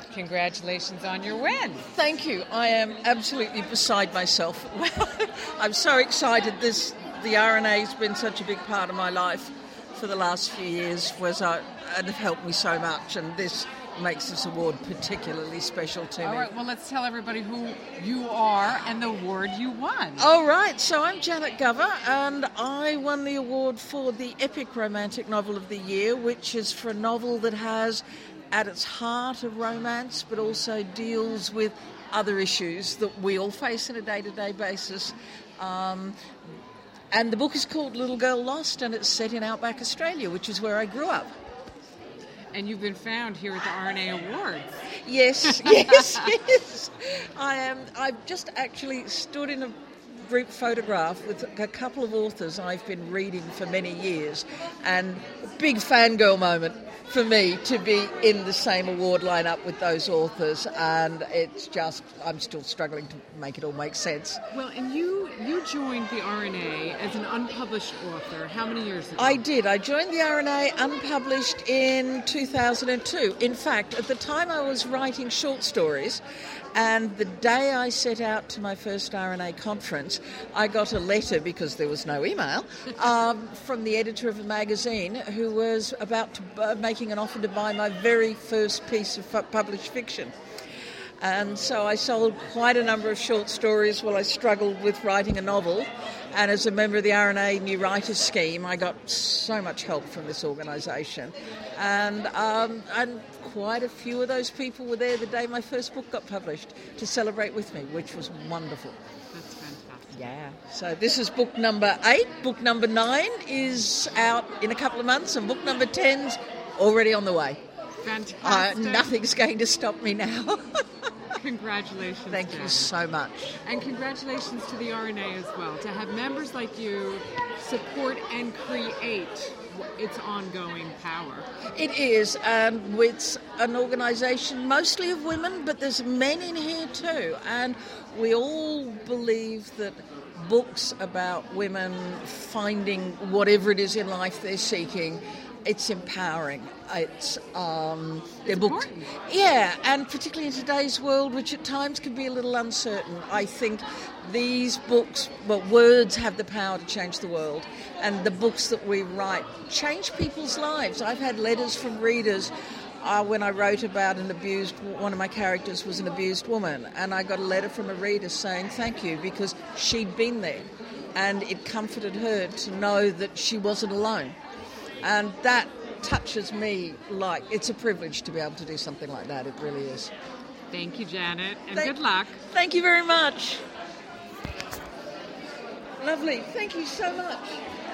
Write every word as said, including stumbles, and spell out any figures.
Congratulations on your win. Thank you. I am absolutely beside myself. I'm so excited. This the R N A has been such a big part of my life for the last few years, was uh, and have helped me so much, and this makes this award particularly special to All me. All right, well, let's tell everybody who you are and the award you won. All right, so I'm Janet Gover, and I won the award for the Epic Romantic Novel of the Year, which is for a novel that has at its heart a romance, but also deals with other issues that we all face on a day-to-day basis. Um, and the book is called Little Girl Lost, and it's set in Outback Australia, which is where I grew up. And you've been found here at the R N A Awards. Yes, yes, yes. I am. I've just actually stood in a group photograph with a couple of authors I've been reading for many years, and a big fangirl moment for me to be in the same award lineup with those authors, and it's just, I'm still struggling to make it all make sense. Well, and you you joined the R N A as an unpublished author how many years ago? I did. I joined the R N A unpublished in two thousand two. In fact, at the time I was writing short stories, and the day I set out to my first R N A conference, I got a letter, because there was no email, um, from the editor of a magazine who was about to uh, making an offer to buy my very first piece of fu- published fiction. And so I sold quite a number of short stories while I struggled with writing a novel. And as a member of the R N A New Writers Scheme, I got so much help from this organisation. And um, and quite a few of those people were there the day my first book got published to celebrate with me, which was wonderful. That's fantastic. Yeah. So this is book number eight. Book number nine is out in a couple of months, and book number ten's already on the way. Fantastic. Uh, nothing's going to stop me now. Congratulations. Thank Janet. you so much. And congratulations to the R N A as well. To have members like you support and create its ongoing power. It is. Um, it's an organisation mostly of women, but there's men in here too. And we all believe that books about women finding whatever it is in life they're seeking, it's empowering. It's um, they're books, yeah, and particularly in today's world, which at times can be a little uncertain. I think these books, well, words have the power to change the world, and the books that we write change people's lives. I've had letters from readers. Uh, when I wrote about an abused, one of my characters was an abused woman, and I got a letter from a reader saying thank you because she'd been there, and it comforted her to know that she wasn't alone. And that touches me like it's a privilege to be able to do something like that. It really is. Thank you, Janet, and thank, good luck. Thank you very much. Lovely. Thank you so much.